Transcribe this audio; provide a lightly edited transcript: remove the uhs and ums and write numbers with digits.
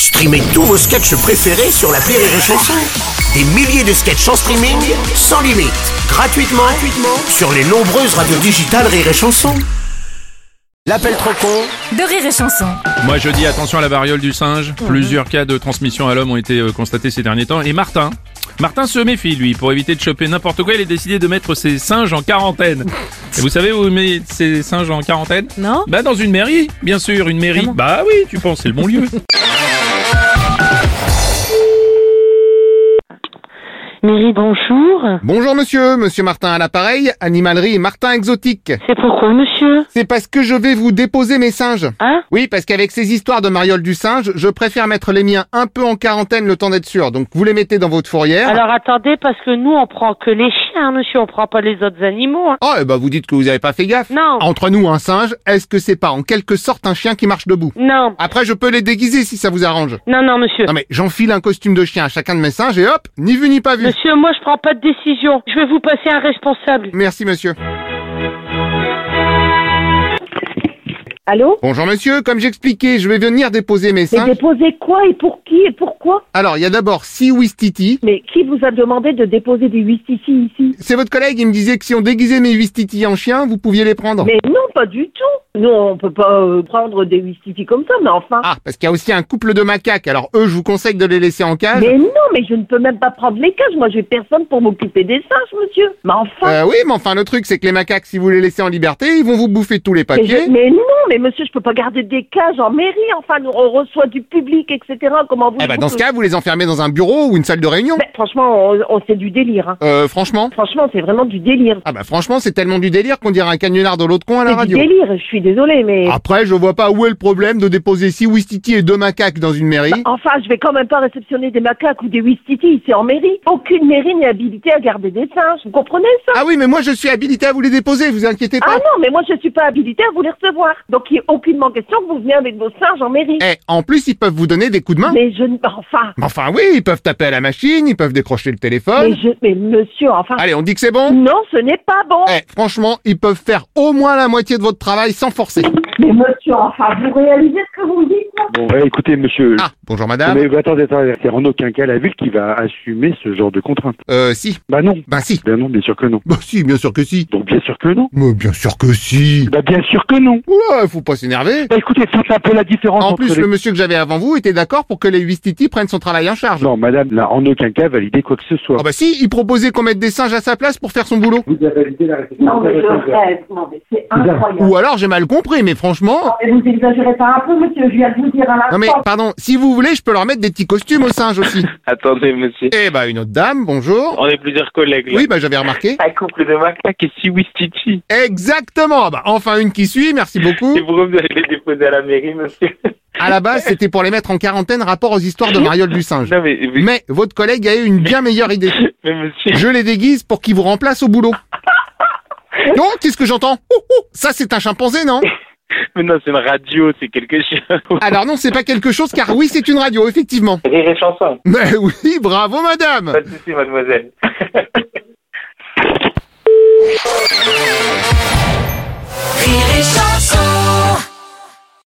Streamez tous vos sketchs préférés sur l'appli Rire et Chanson. Des milliers de sketchs en streaming, sans limite, gratuitement sur les nombreuses radios digitales Rire et Chanson. L'appel trop con de Rire et Chanson. Moi je dis attention à la variole du singe. Plusieurs cas de transmission à l'homme ont été constatés ces derniers temps. Et Martin se méfie, lui. Pour éviter de choper n'importe quoi, il a décidé de mettre ses singes en quarantaine. Et vous savez où il met ses singes en quarantaine? Non. Bah dans une mairie, bien sûr, une mairie. Comment? Bah oui, tu penses, c'est le bon lieu. Mairie, bonjour. Bonjour monsieur Martin à l'appareil, animalerie Martin Exotique. C'est pourquoi, monsieur? C'est parce que je vais vous déposer mes singes. Hein? Oui, parce qu'avec ces histoires de mariole du singe, je préfère mettre les miens un peu en quarantaine le temps d'être sûr. Donc vous les mettez dans votre fourrière. Alors attendez, parce que nous, on prend que les chiens, monsieur, on prend pas les autres animaux. Hein. Oh, et bah vous dites que vous avez pas fait gaffe. Non. Entre nous, un singe, est-ce que c'est pas en quelque sorte un chien qui marche debout? Non. Après, je peux les déguiser si ça vous arrange. Non, monsieur. Non mais j'enfile un costume de chien à chacun de mes singes et hop, ni vu ni pas vu. Monsieur, moi, je prends pas de décision. Je vais vous passer un responsable. Merci monsieur. Allô? Bonjour monsieur, comme j'expliquais, je vais venir déposer mes Mais singes. déposer quoi et pour qui et pourquoi? Alors, il y a d'abord Si Wistiti. Mais qui vous a demandé de déposer des Wistiti ici? C'est votre collègue, il me disait que si on déguisait mes Wistiti en chien, vous pouviez les prendre. Mais non, pas du tout. Nous, on peut pas prendre des Wistiti comme ça, mais enfin. Ah, parce qu'il y a aussi un couple de macaques, alors eux, je vous conseille de les laisser en cage. Mais non, mais je ne peux même pas prendre les cages. Moi, j'ai personne pour m'occuper des singes, monsieur. Mais enfin. Oui, mais enfin, le truc, c'est que les macaques, si vous les laissez en liberté, ils vont vous bouffer tous les papiers. Mais non, mais monsieur, je peux pas garder des cages en mairie. Enfin, nous, on reçoit du public, etc. Comment vous... Eh ben, dans ce cas, vous les enfermez dans un bureau ou une salle de réunion. Mais, franchement, c'est du délire. Hein. Franchement. Franchement, c'est vraiment du délire. Ah bah, franchement, c'est tellement du délire qu'on dirait un cagnard de l'autre con à la C'est du radio. délire, je suis désolée, mais... Après, je vois pas où est le problème de déposer 6 Wistiti et 2 macaques dans une mairie. Enfin, je vais quand même pas réceptionner des macaques ou des Wistiti, c'est en mairie. Aucune mairie n'est habilitée à garder des singes, vous comprenez ça? Ah oui, mais moi, je suis habilité à vous les déposer, vous inquiétez pas. Ah non, mais moi je suis pas habilitée à vous les recevoir. Donc il n'y a aucunement question que vous veniez avec vos singes en mairie. En plus, ils peuvent vous donner des coups de main. Mais je ne... Enfin... Enfin oui, ils peuvent taper à la machine, ils peuvent décrocher le téléphone. Mais monsieur, enfin... Allez, on dit que c'est bon? Non, ce n'est pas bon. Franchement, ils peuvent faire au moins la moitié de votre travail sans forcer. Mais monsieur, enfin, vous réalisez ce que vous me dites, là? Bon, écoutez, monsieur. Ah, bonjour madame. Mais attendez, c'est en aucun cas la ville qui va assumer ce genre de contrainte. Si. Bah non. Bah si. Ben non, bien sûr que non. Bah si, bien sûr que si. Donc bien sûr que non. Mais bien sûr que si. Bah bien sûr que non. Oula, faut pas s'énerver. Bah écoutez, faites un peu la différence En entre plus, le monsieur que j'avais avant vous était d'accord pour que les Wistiti prennent son travail en charge. Non, madame, là, en aucun cas valider quoi que ce soit. Ah bah si, il proposait qu'on mette des singes à sa place pour faire son boulot. Vous avez validé la réception. Non, mais je rêve. Non, mais c'est incroyable. Ou alors j'ai mal compris, mais franchement... Non, mais vous exagérez pas un peu, monsieur, je viens de vous dire à l'instant. Non mais, pardon, si vous voulez, je peux leur mettre des petits costumes aux singes aussi. Attendez, monsieur. Eh bah, une autre dame, bonjour. On est plusieurs collègues, là. Oui, bah j'avais remarqué. Un couple de macaques et 6 Wistiti. Exactement. Bah enfin une qui suit, merci beaucoup. Et pourquoi vous allez les déposer à la mairie, monsieur? À la base, c'était pour les mettre en quarantaine rapport aux histoires de mariole du singe. Non, mais Mais votre collègue a eu une bien meilleure idée. mais monsieur... Je les déguise pour qu'ils vous remplacent au boulot. Non, qu'est-ce que j'entends? Ça c'est un chimpanzé, non? Mais non, c'est une radio, c'est quelque chose. Alors non, c'est pas quelque chose, car oui, c'est une radio, effectivement. Rire et Chanson. Mais oui, bravo madame. Pas de soucis, mademoiselle. Rire et Chanson.